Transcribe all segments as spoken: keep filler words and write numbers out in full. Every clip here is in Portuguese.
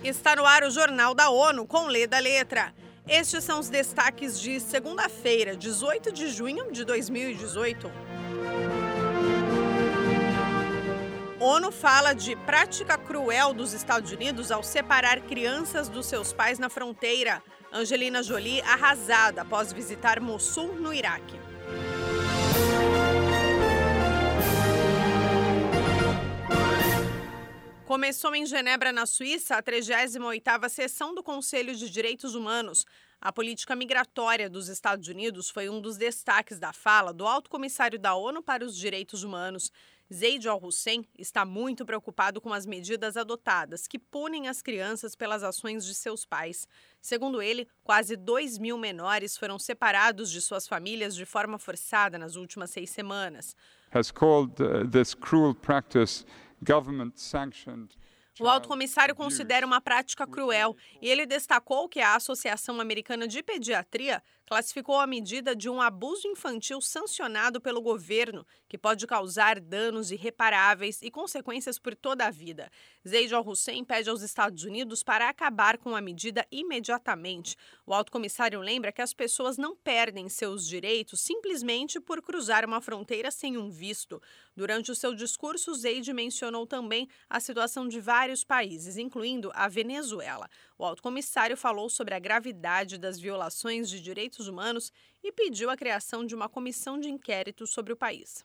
Está no ar o Jornal da ONU com Lê da Letra. Estes são os destaques de segunda-feira, dezoito de junho de dois mil e dezoito. ONU fala de prática cruel dos Estados Unidos ao separar crianças dos seus pais na fronteira. Angelina Jolie arrasada após visitar Mossul, no Iraque. Começou em Genebra, na Suíça, a trigésima oitava sessão do Conselho de Direitos Humanos. A política migratória dos Estados Unidos foi um dos destaques da fala do Alto Comissário da ONU para os Direitos Humanos. Zeid Al-Hussein está muito preocupado com as medidas adotadas que punem as crianças pelas ações de seus pais. Segundo ele, quase dois mil menores foram separados de suas famílias de forma forçada nas últimas seis semanas. Has called uh, this cruel practice government-sanctioned. O alto comissário considera uma prática cruel e ele destacou que a Associação Americana de Pediatria classificou a medida de um abuso infantil sancionado pelo governo, que pode causar danos irreparáveis e consequências por toda a vida. Zeid Al-Hussein pede aos Estados Unidos para acabar com a medida imediatamente. O alto comissário lembra que as pessoas não perdem seus direitos simplesmente por cruzar uma fronteira sem um visto. Durante o seu discurso, Zeid mencionou também a situação de vários vários países, incluindo a Venezuela. O alto comissário falou sobre a gravidade das violações de direitos humanos e pediu a criação de uma comissão de inquérito sobre o país.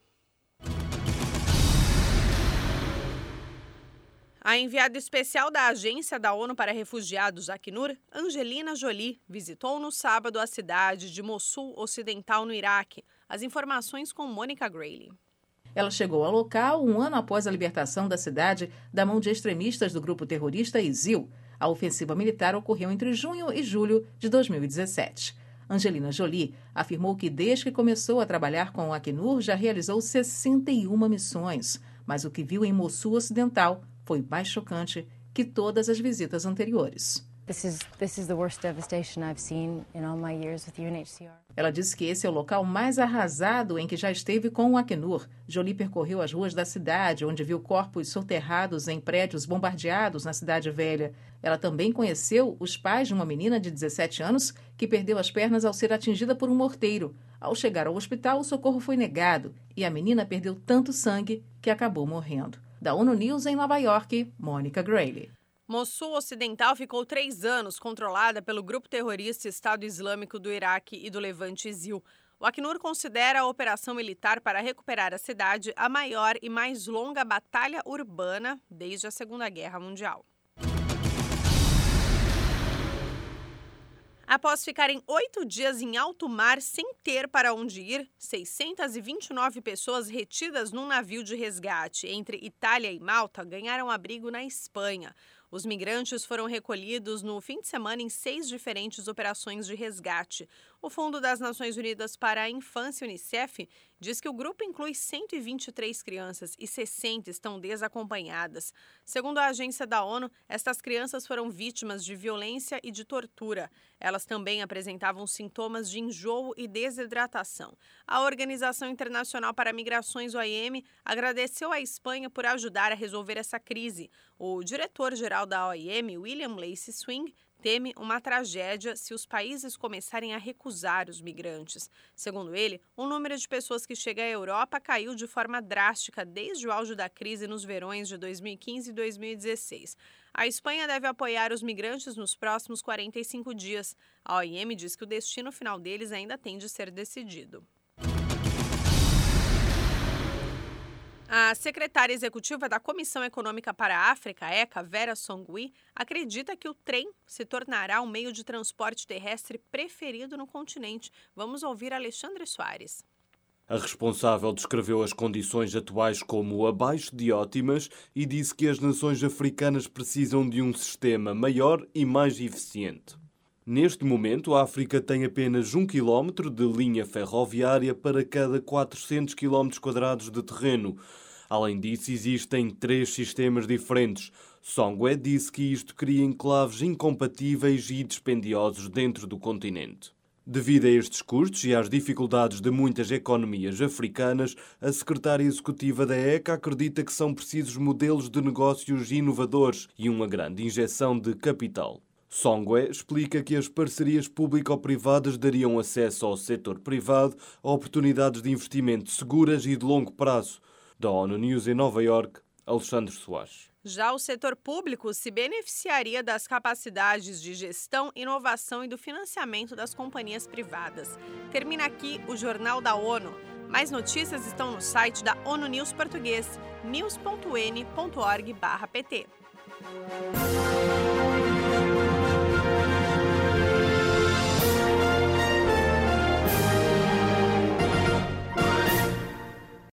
A enviada especial da Agência da ONU para Refugiados, Acnur, Angelina Jolie, visitou no sábado a cidade de Mossul Ocidental, no Iraque. As informações com Mônica Grayle. Ela chegou ao local um ano após a libertação da cidade da mão de extremistas do grupo terrorista ISIL. A ofensiva militar ocorreu entre junho e julho de dois mil e dezessete. Angelina Jolie afirmou que desde que começou a trabalhar com o Acnur já realizou sessenta e uma missões, mas o que viu em Mossul Ocidental foi mais chocante que todas as visitas anteriores. This is, this is the worst devastation I've seen in all my years with U N H C R. Ela disse que esse é o local mais arrasado em que já esteve com o Acnur. Jolie percorreu as ruas da cidade, onde viu corpos soterrados em prédios bombardeados na Cidade Velha. Ela também conheceu os pais de uma menina de dezessete anos que perdeu as pernas ao ser atingida por um morteiro. Ao chegar ao hospital, o socorro foi negado e a menina perdeu tanto sangue que acabou morrendo. Da ONU News em Nova York, Mônica Grayle. Mossul Ocidental ficou três anos controlada pelo grupo terrorista Estado Islâmico do Iraque e do Levante ISIL. O Acnur considera a operação militar para recuperar a cidade a maior e mais longa batalha urbana desde a Segunda Guerra Mundial. Após ficarem oito dias em alto mar sem ter para onde ir, seiscentas e vinte e nove pessoas retidas num navio de resgate entre Itália e Malta ganharam abrigo na Espanha. Os migrantes foram recolhidos no fim de semana em seis diferentes operações de resgate. O Fundo das Nações Unidas para a Infância, Unicef, diz que o grupo inclui cento e vinte e três crianças e sessenta estão desacompanhadas. Segundo a agência da ONU, estas crianças foram vítimas de violência e de tortura. Elas também apresentavam sintomas de enjoo e desidratação. A Organização Internacional para Migrações, O I M, agradeceu à Espanha por ajudar a resolver essa crise. O diretor-geral da O I M, William Lacey Swing, teme uma tragédia se os países começarem a recusar os migrantes. Segundo ele, o número de pessoas que chega à Europa caiu de forma drástica desde o auge da crise nos verões de dois mil e quinze e dois mil e dezesseis. A Espanha deve apoiar os migrantes nos próximos quarenta e cinco dias. A O I M diz que o destino final deles ainda tem de ser decidido. A secretária executiva da Comissão Econômica para a África, ECA, Vera Songui, acredita que o trem se tornará o meio de transporte terrestre preferido no continente. Vamos ouvir Alexandre Soares. A responsável descreveu as condições atuais como abaixo de ótimas e disse que as nações africanas precisam de um sistema maior e mais eficiente. Neste momento, a África tem apenas um quilómetro de linha ferroviária para cada quatrocentos quilómetros quadrados de terreno. Além disso, existem três sistemas diferentes. Songwe disse que isto cria enclaves incompatíveis e dispendiosos dentro do continente. Devido a estes custos e às dificuldades de muitas economias africanas, a secretária executiva da E C A acredita que são precisos modelos de negócios inovadores e uma grande injeção de capital. Songwe explica que as parcerias público-privadas dariam acesso ao setor privado a oportunidades de investimento seguras e de longo prazo. Da ONU News em Nova Iorque, Alexandre Soares. Já o setor público se beneficiaria das capacidades de gestão, inovação e do financiamento das companhias privadas. Termina aqui o Jornal da ONU. Mais notícias estão no site da ONU News Português, news ponto n ponto org barra p t.